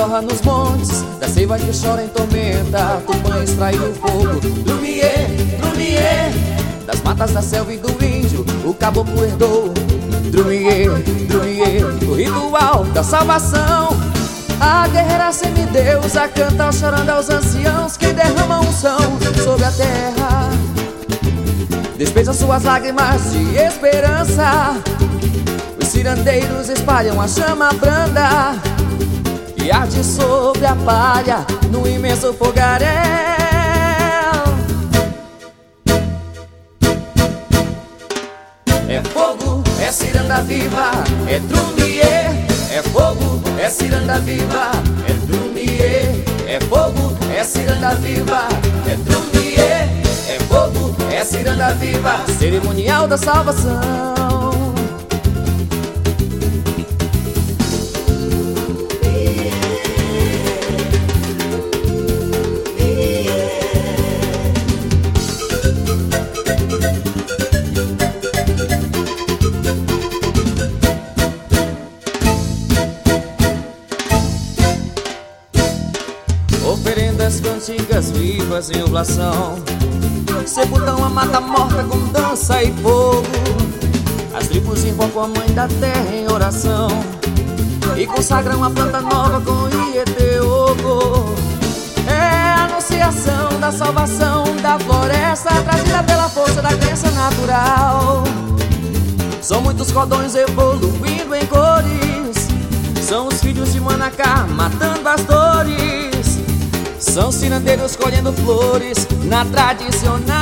jorra nos montes, da seiva que chora em tormenta, Tupã extraiu o fogo. Drumiê, Drumiê, das matas da selva e do índio, o caboclo herdou. Drumiê, Drumiê, o ritual da salvação. A guerreira semideusa canta chorando aos anciãos que derramam unção sobre a terra. Despeja suas lágrimas de esperança. Os cirandeiros espalham a chama branda que arde sobre a palha no imenso fogaréu. É fogo, é ciranda viva, é Drumiê. É fogo, é ciranda viva, é Drumiê. É fogo, é ciranda viva, é Drumiê. É fogo, é ciranda viva, cerimonial da salvação. Oferendas cantigas vivas em oblação, sepultam a mata morta com dança e fogo. As tribos invocam a mãe da terra em oração e consagram a planta nova com Ieteogo. É a anunciação da salvação da floresta, trazida pela força da crença natural. São muitos cordões evoluindo em cores, são os filhos de Manacá matando as dores. São cirandeiros colhendo flores na tradicional.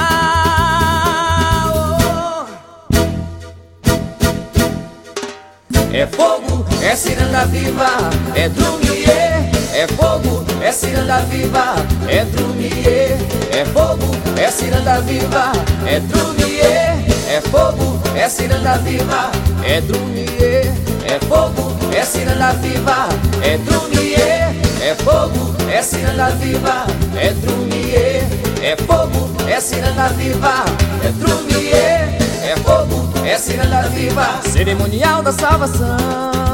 É fogo, é ciranda viva, é Drumiê. É fogo, é ciranda viva, é Drumiê. É fogo, é ciranda viva, é Drumiê. É fogo, é ciranda viva, é Drumiê. É fogo, é ciranda viva, é Drumiê. É fogo, é ciranda viva, é Drumiê. É fogo, é ciranda viva, é Drumiê. É fogo, é ciranda viva, cerimonial da salvação.